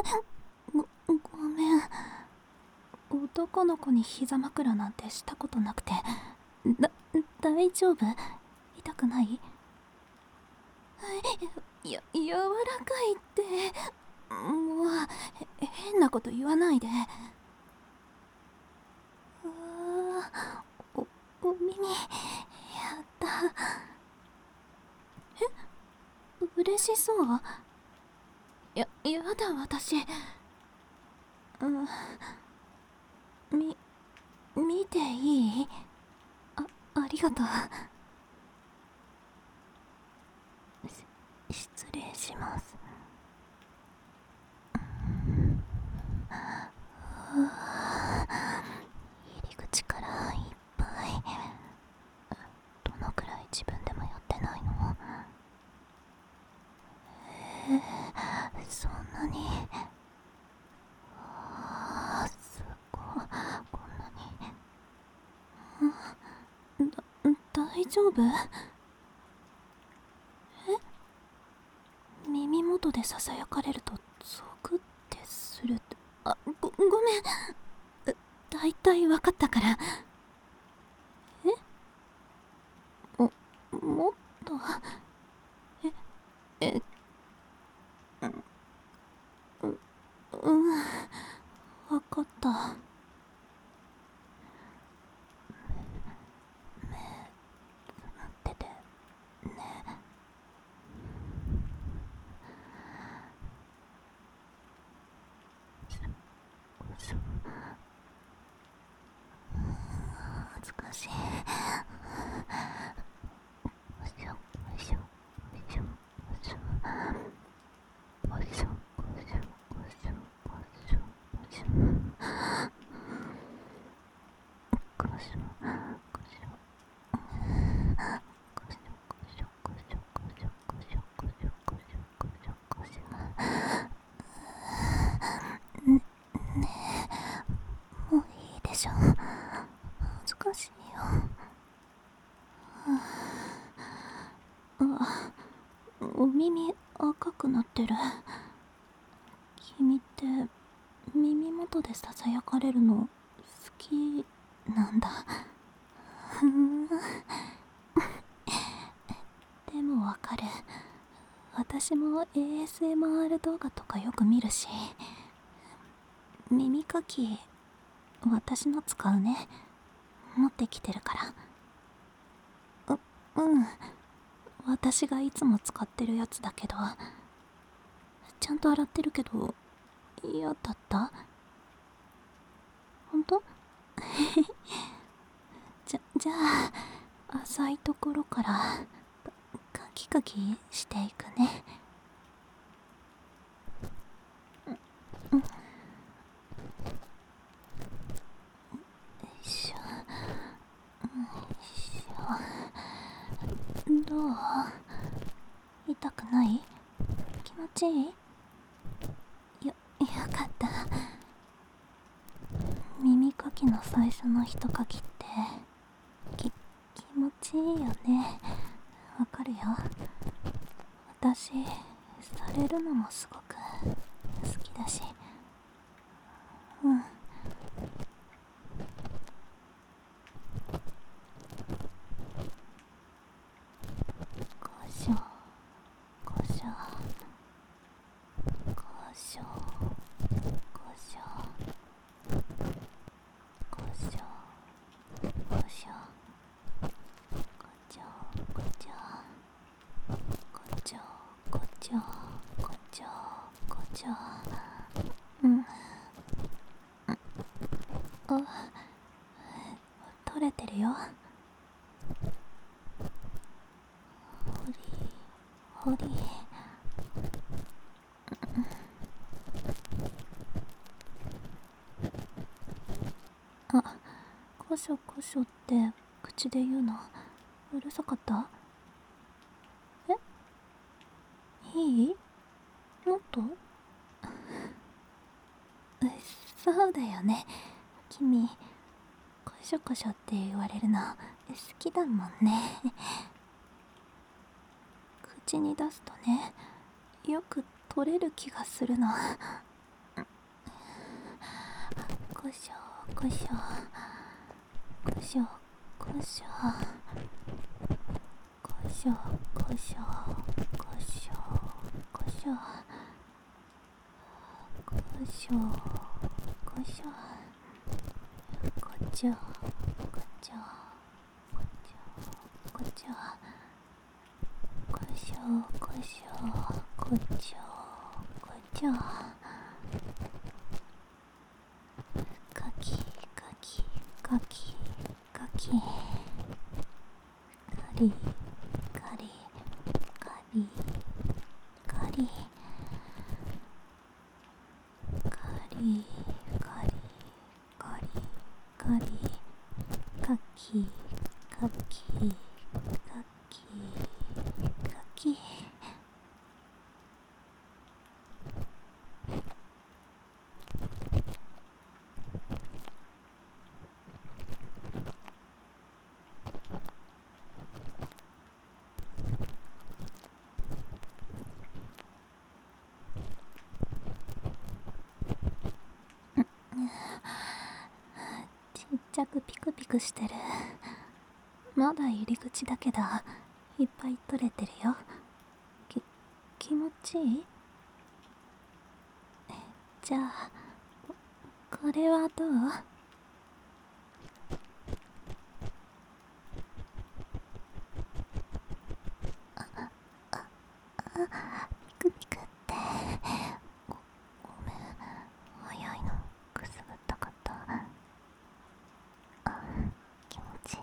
ごめん。男の子に膝枕なんてしたことなくて。大丈夫？痛くない？柔らかいって。もう変なこと言わないで。お耳やった。嬉しそう？やだ私。見ていい？ありがとう。失礼します。入り口からいっぱい。どのくらい自分でもやってないの？そんなに。すごい。こんなに。大丈夫？耳元でささやかれるとゾクってする。ごめん。だいたい分かったから。もっと。分かった。目つっててね。恥ずかしい。もういいでしょ。恥ずかしいよ。お耳赤くなってる。君って耳元でささやかれるの好きなんだ。でもわかる。私も ASMR 動画とかよく見るし。耳かき私の使うね。持ってきてるから。私がいつも使ってるやつだけど、ちゃんと洗ってるけど嫌だった？ほんと？じゃあ浅いところからカキカキしていくね。よいしょ。どう？痛くない？気持ちいい？よかった。耳かきの最初の一かきって気持ちいいよね。わかるよ。私されるのもすごく好きだし。こしょこしょこしょこしょこしょこしょこちょこちょこちょこちょこちょこちょ。取れてるよ。ほりこしょこしょって口で言うのうるさかった？いい？もっと？そうだよね。君こしょこしょって言われるの好きだもんね。口に出すとね、よく取れる気がするの。 こしょこしょこしょこしょこしょこしょこしょこしょこしょこしょこっちょこっちょこっちょこっちょこしょこしょこっちょこっちょかきかきかきかきカリカリカリカリカリカリカリカリカキカキカキカキちっちゃくピクピクしてる。まだ入り口だけどいっぱい取れてるよ。気持ちいい？じゃあこれはどう？ピクピクってごめん、早いのくすぐったかった。気持ちいい。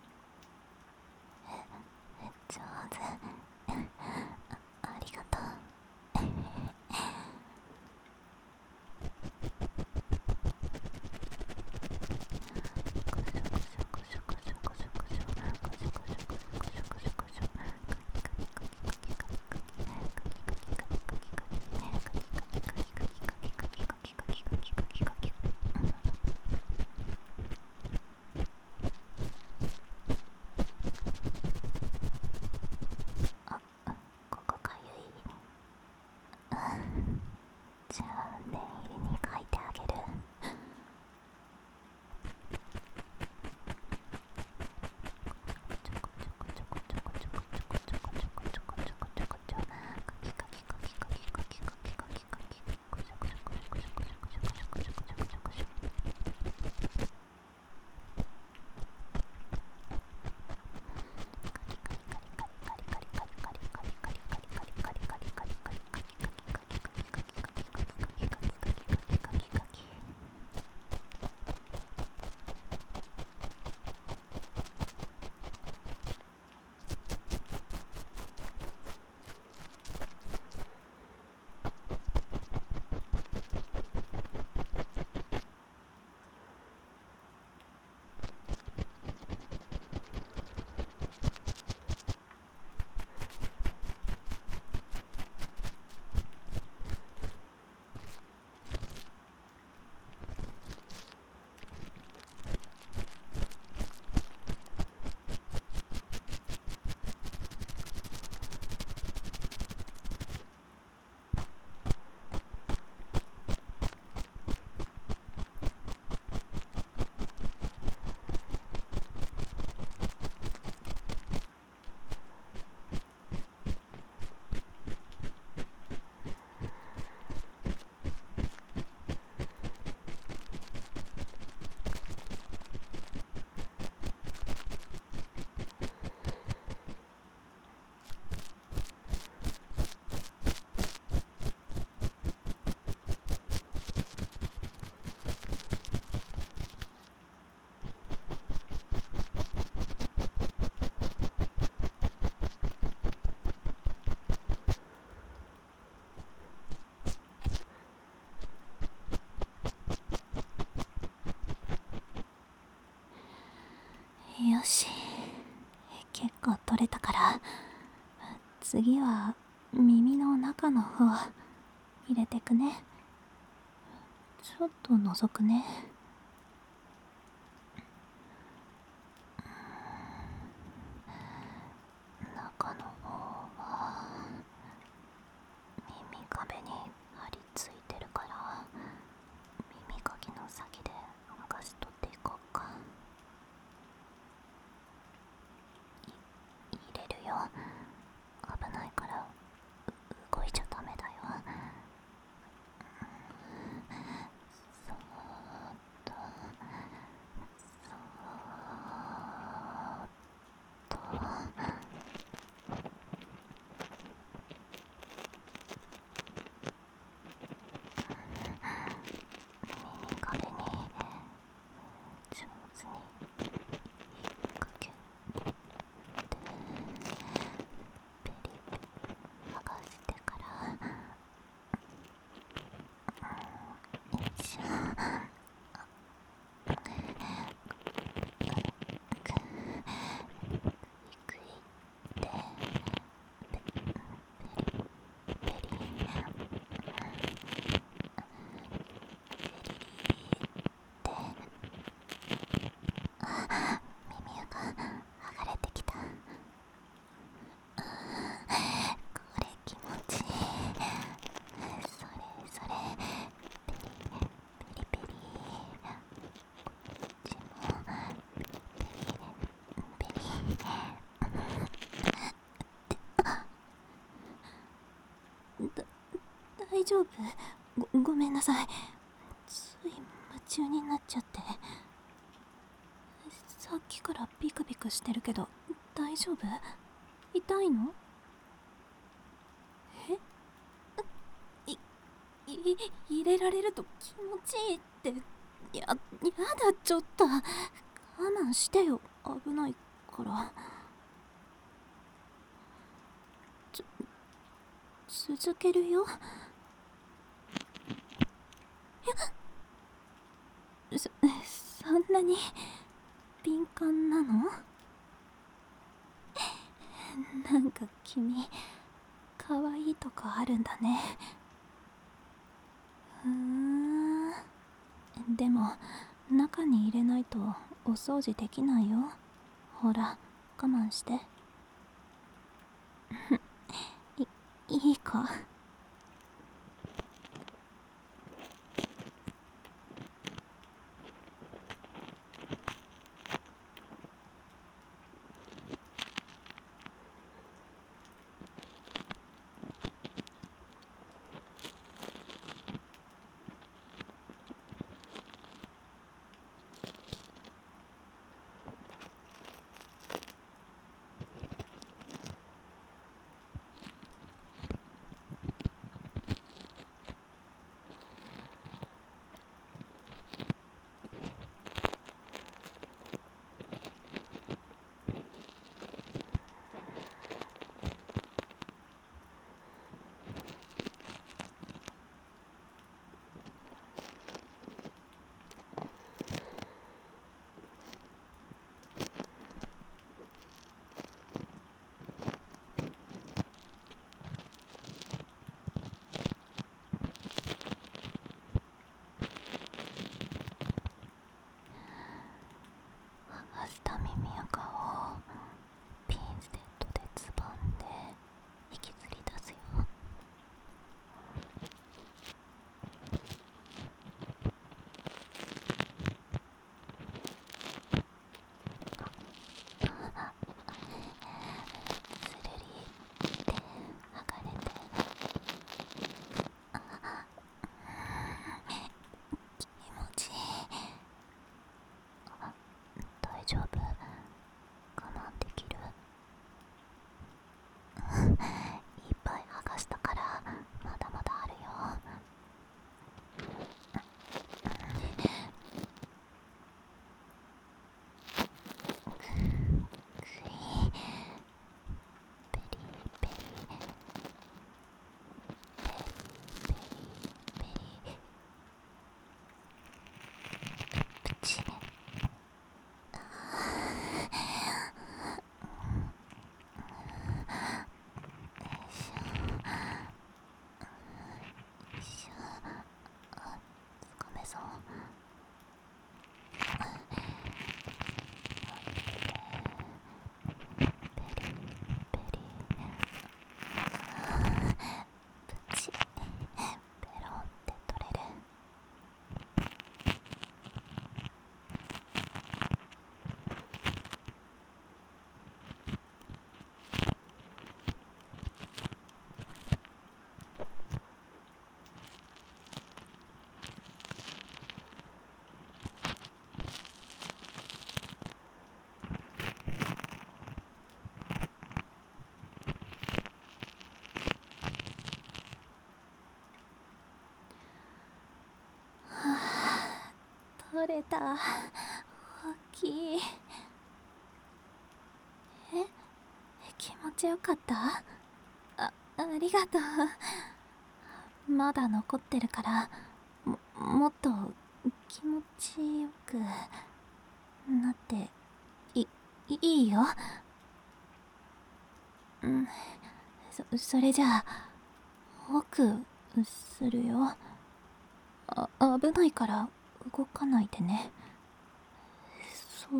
上手。ありがとう。ここかゆい。じゃあ念入りに書いてあげる。よし、結構取れたから、次は耳の中の方入れてくね。ちょっと覗くね。中の方は耳壁に張り付いてるから、耳かきの先でよ。危ないから動いちゃダメだよ。そーっとそーっと耳壁に上手に引っ掛けてペリ剥がしてからよいしょ。くいってペリ耳が剥がれてきた。これ気持ちいい。それそれペリペリペリ、こっちもペリペリ。大丈夫？ごめんなさい。つい夢中になっちゃって。さっきからビクビクしてるけど大丈夫？痛いの？え？入れられると気持ちいいって。やだ、ちょっと我慢してよ。危ないから。続けるよ。そんなに敏感なの？なんか君可愛いとこあるんだね。でも中に入れないとお掃除できないよ。ほら我慢して。いいか？ れた。大きい。気持ちよかった？ありがとう。まだ残ってるからもっと気持ちよくなっていいよ。それじゃあ奥するよ。危ないから動かないでね。そう。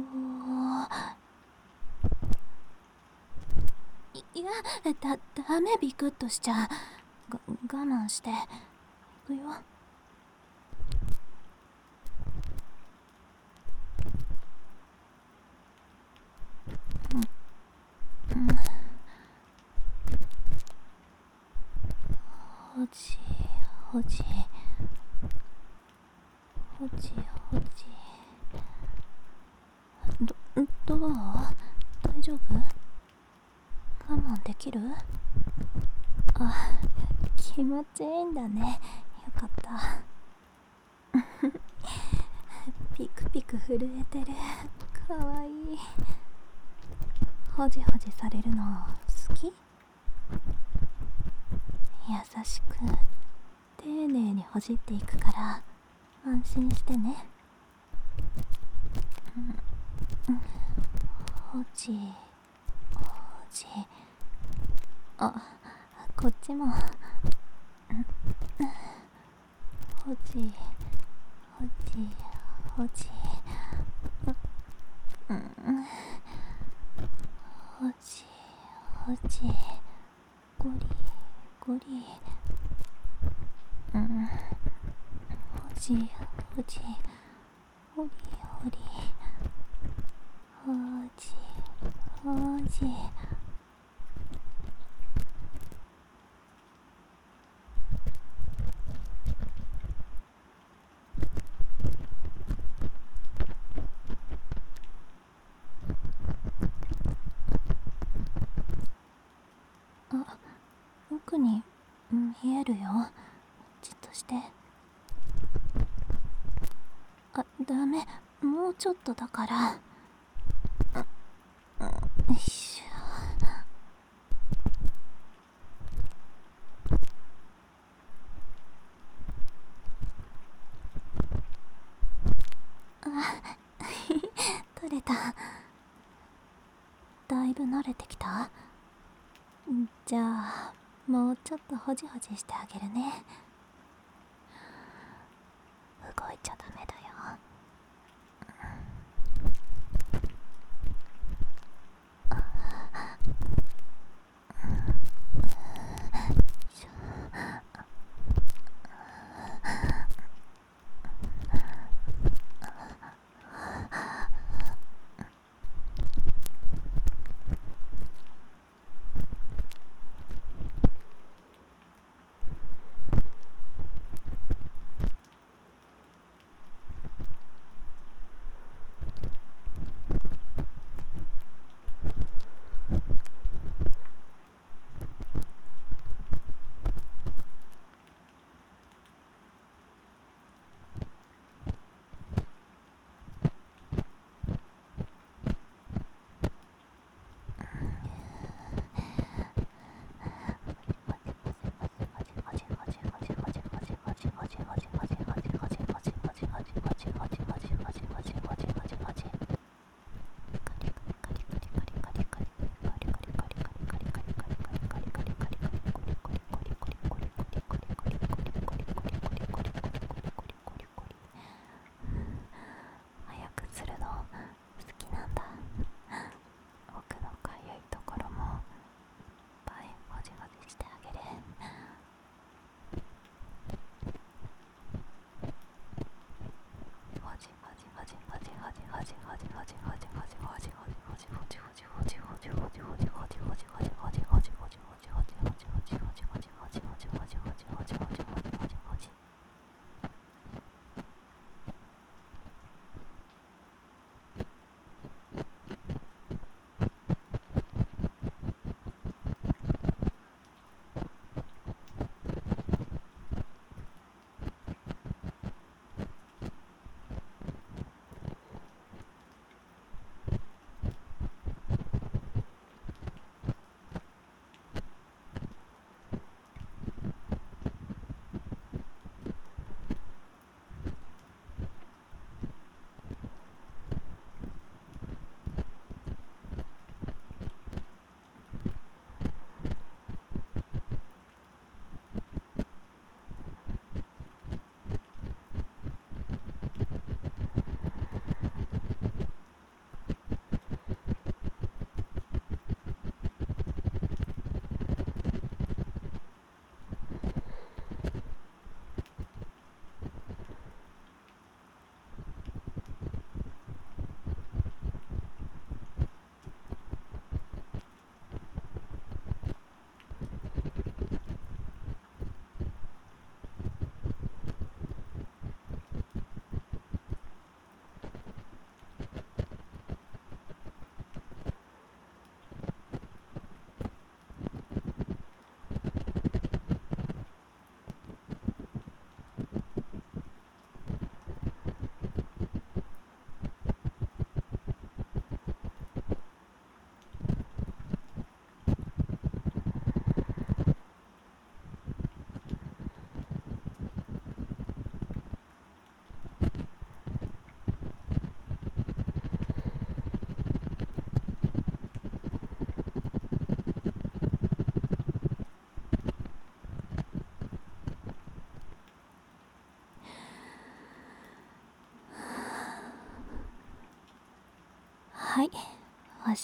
いや、ダメ。ビクッとしちゃう。我慢していくよ。ほじほじほじほじ。どう？大丈夫？我慢できる？気持ちいいんだね。よかった。ピクピク震えてる。かわいい。ほじほじされるの好き？優しく丁寧にほじっていくから安心してね。ほじほじ。こっちもほじほじほじ。ほじほじ。ゴリゴリ。ほじほじほりほり。ほじほじ。奥に見えるよ。じっとして。ダメ。もうちょっとだから。よいしょ。取れた。だいぶ慣れてきた？じゃあもうちょっとほじほじしてあげるね。動いちゃダメだよ。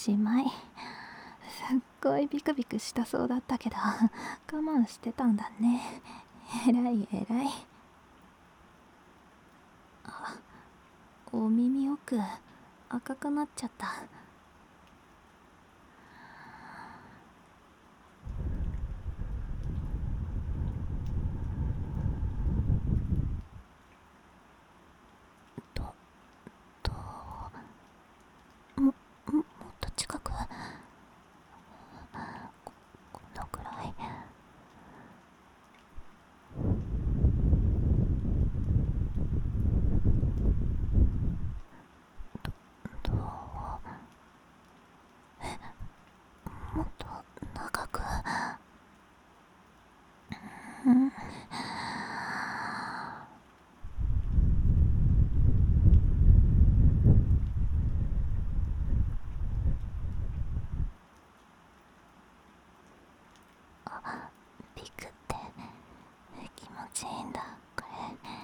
しまい。すっごいビクビクしたそうだったけど我慢してたんだね。えらいえらい。あ、お耳奥赤くなっちゃった。ともっと近く、このくらい。どう、もっと長く。うん。ピクって気持ちいいんだこれ。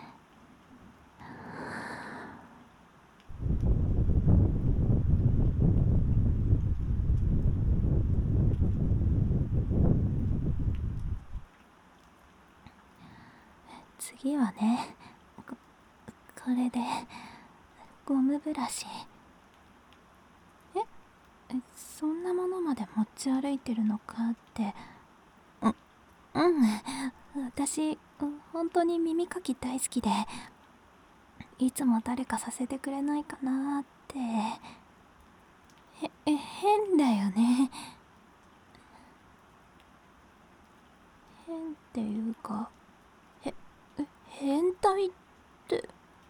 次はね、これでゴムブラシ。そんなものまで持ち歩いてるのかって。私本当に耳かき大好きで、いつも誰かさせてくれないかなって。変だよね。変っていうか、変態って、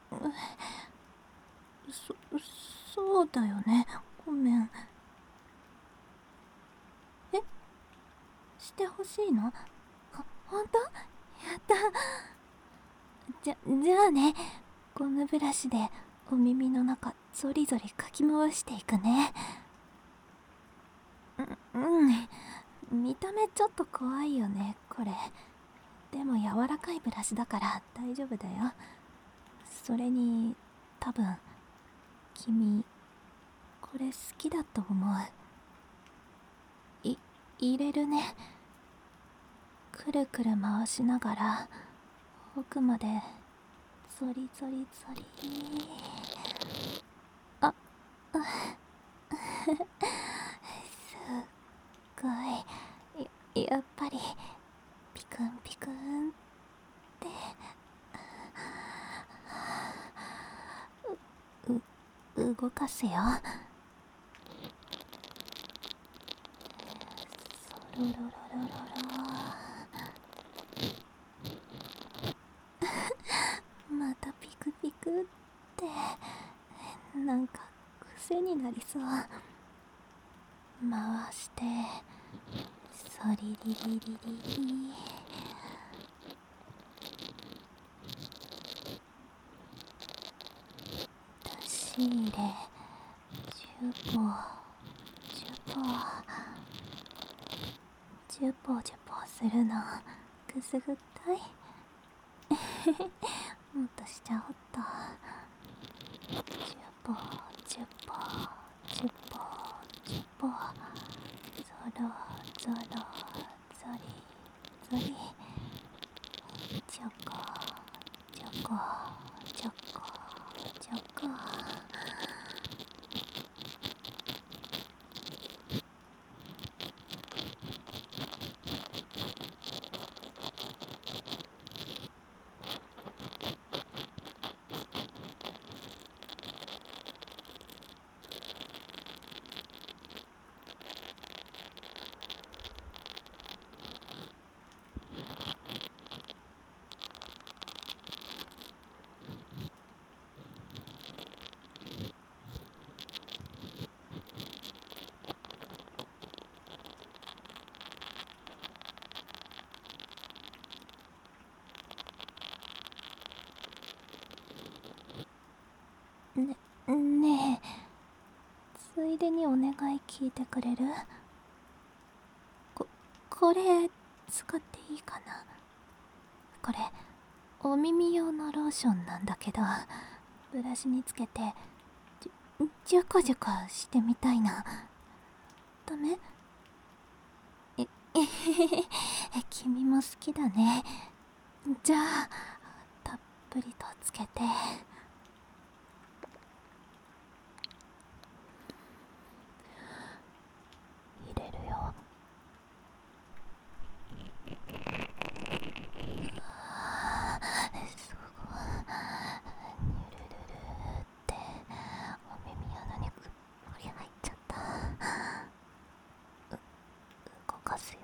そうだよね。ごめん。してほしいの？ほんと？やった。じゃあね、ゴムブラシでお耳の中ゾリゾリかき回していくね。見た目ちょっと怖いよねこれ。でも柔らかいブラシだから大丈夫だよ。それに多分君これ好きだと思う。入れるね。くるくる回しながら奥までゾリゾリゾリ。あすっごい。やっぱりピクンピクンって動かすよ。そろろろろろろ。またピクピクってなんか癖になりそう。回してそりりりりりり。出し入れ10歩10歩10歩10歩するのくすぐったい。もっとしちゃおっと。10歩10歩10歩10歩。ゾロゾロゾリゾリ。ちょこちょこちょこちょこ。ねえ、ついでにお願い聞いてくれる？これ使っていいかな？これお耳用のローションなんだけど、ブラシにつけてジュコジュコしてみたいの。 ダメ？君も好きだね。じゃあたっぷりとつけて。入れるよ。すごい。ニュルルルってお耳穴にくっぽり入っちゃった。動かすよ。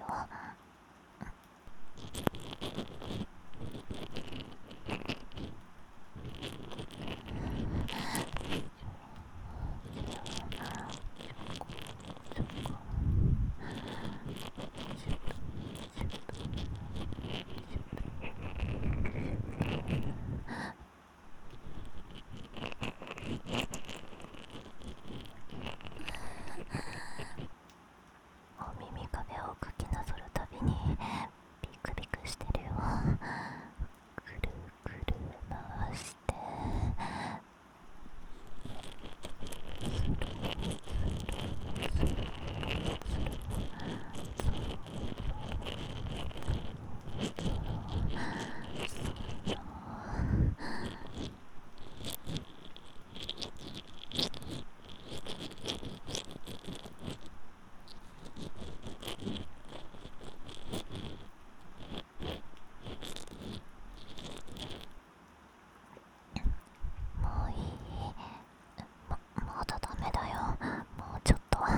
お耳壁をかきなぞるたびにビクビクしてるよ。くるくる回してもういい？まだダメだよ。もうちょっと。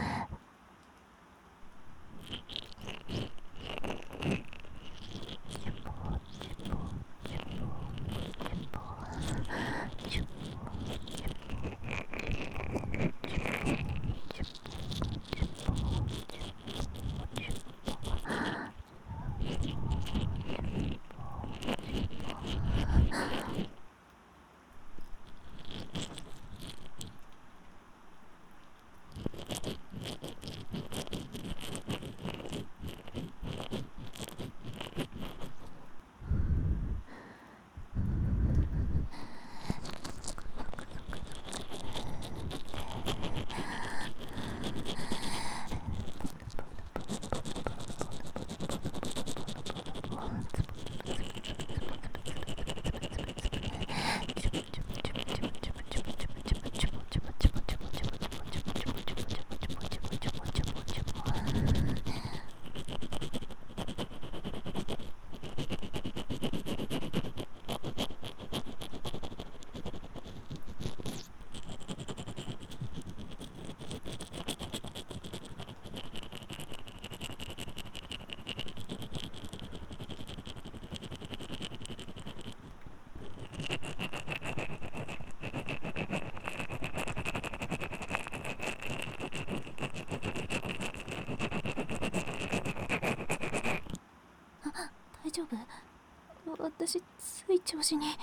大丈夫？私つい調子に。よ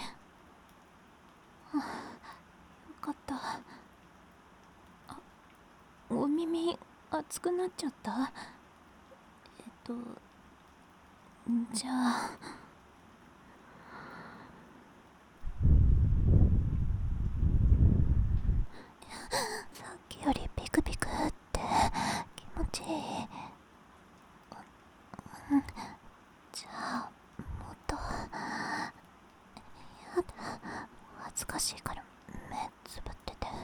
かった。お耳熱くなっちゃった？じゃあさっきよりビクビクって気持ちいい。じゃあもっと。やだ、恥ずかしいから目つぶってて。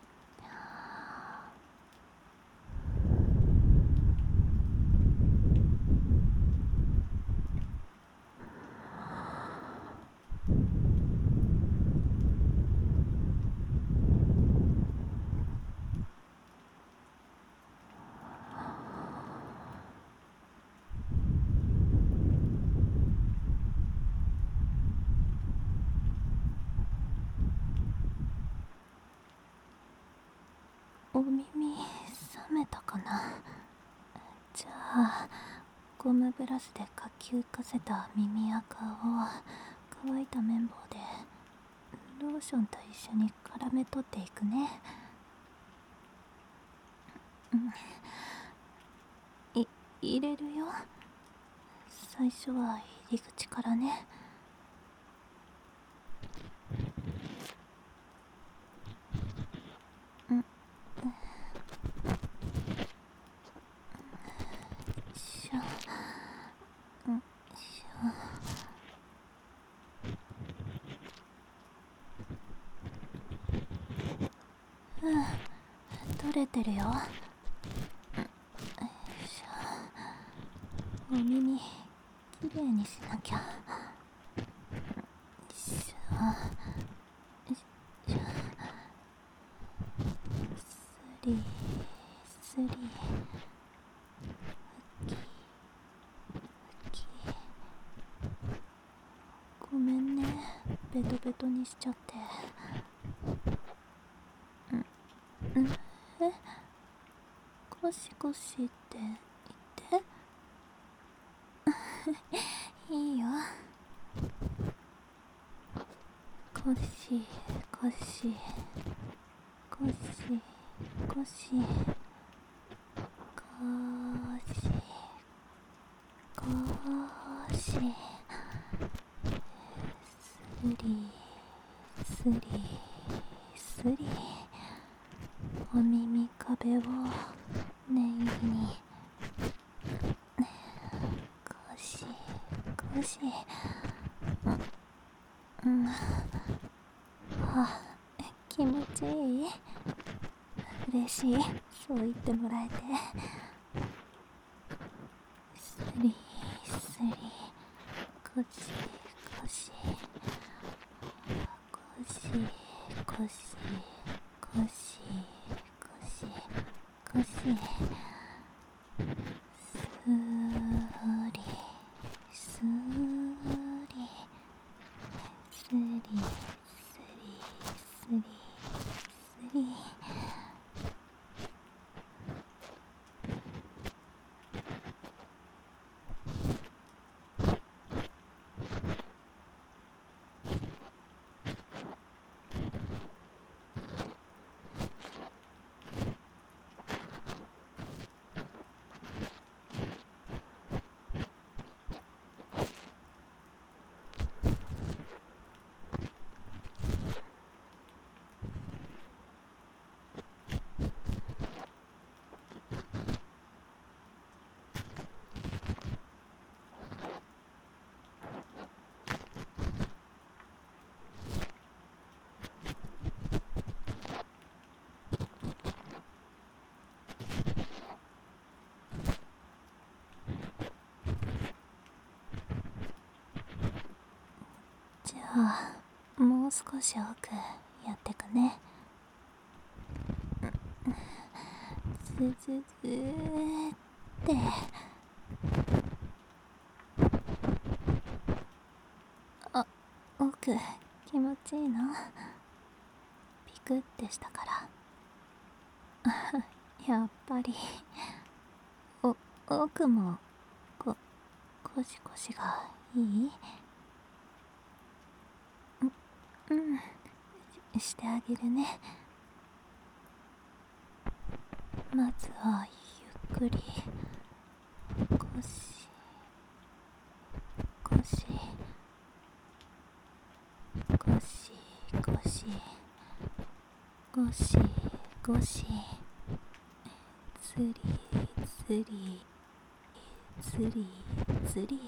お耳冷めたかな。じゃあゴムブラシでかき浮かせた耳垢を乾いた綿棒でローションと一緒に絡め取っていくね。入れるよ。最初は入り口からね。 んしょ。取れてるよ。お耳きれいにしなきゃ。よいしょよいしょ。スリスリふきごめんね、ベトベトにしちゃって。え、ゴシゴシって言っていいよ。ゴシゴシゴシゴシゴシゴシ、スリスリスリ、お耳壁を念入りにゴシゴシ。あ、気持ちいい。嬉しい、そう言ってもらえて。スリスリゴシゴシゴシゴシゴシゴシゴシ、スリスリスリスリスリスリ。じゃあもう少し奥やってくね。ズズズーって。あ、奥気持ちいいの？ピクってしたから。やっぱり奥もゴシゴシがいい？してあげるね。まずはゆっくりゴシゴシゴシゴシゴシゴシ、ツリツリツリツリ、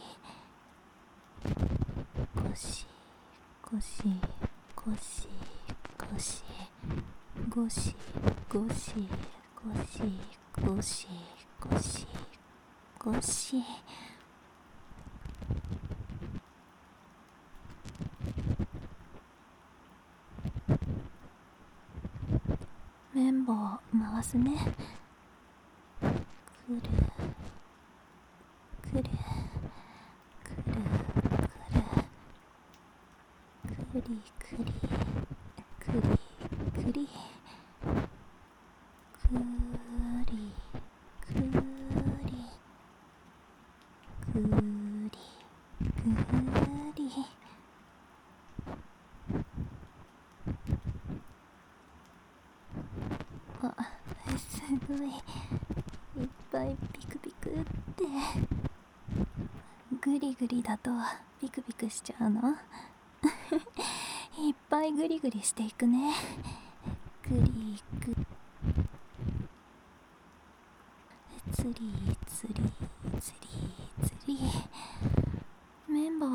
ゴシゴシゴシゴシゴシゴシゴシゴシゴシゴシ。綿棒回すね。くるくるくるくるくりくりくりくりくりくりくりくり。あ、すごいいっぱいピクピクって。グリグリだとピクピクしちゃうの？いっぱいグリグリしていくね。グリグリツリツリツリツリ。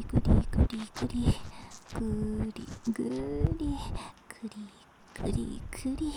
りぐりぐりぐりぐりぐりぐりぐりぐり。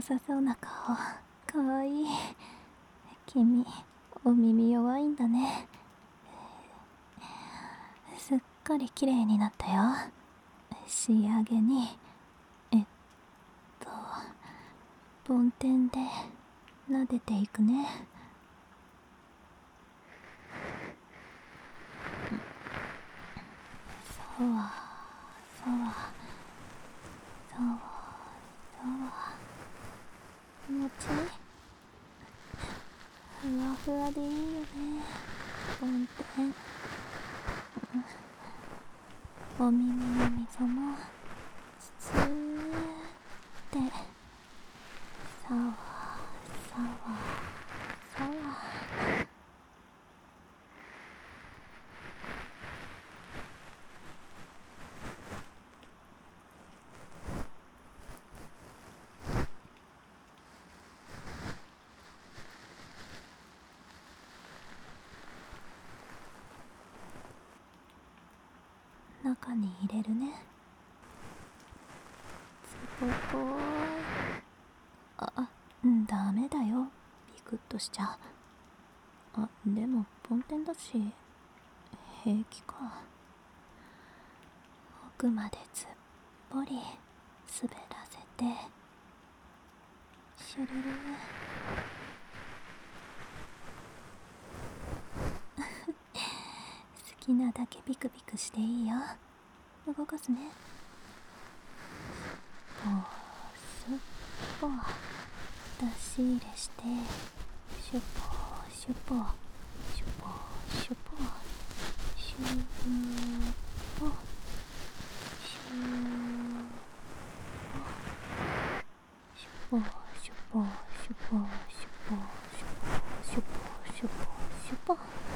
さそうな顔、かわいい。君、お耳弱いんだね。すっかり綺麗になったよ。仕上げに、梵天で撫でていくね。そうは、そうは、そうは、そうは。気持ちいい。ふわふわでいいよね、梵天。お耳の溝もスーってさわさわさわ。中に入れるね。すごい。ダメだよ、ビクッとしちゃ。でも梵天だし平気か。奥までずっぽり滑らせて、シュルル。好きなだけビクビクしていいよ。動かすね。スッポ出し入れして、シュポシュポシュポシュポシュポシュポシュポシュポシュポシュポシュポシュポシュポシュポシュポ。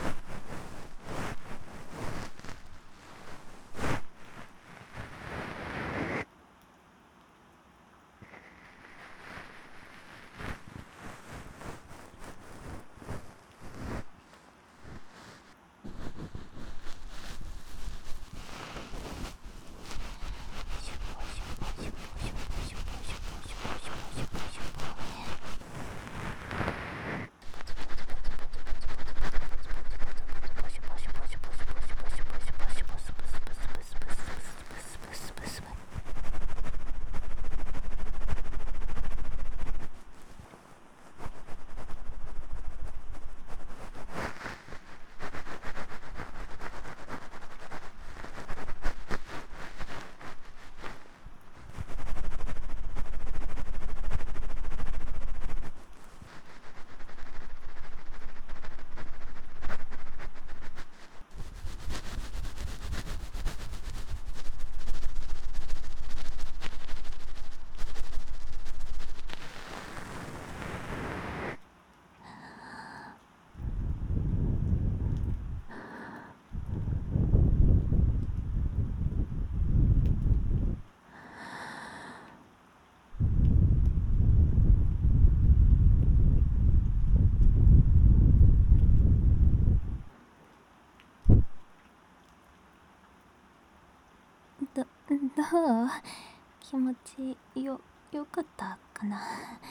どう？気持ちよかったかな。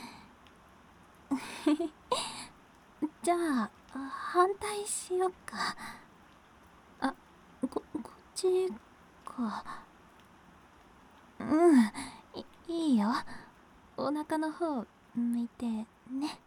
じゃあ反対しよっか。こっちか。いいよ。お腹の方向いてね。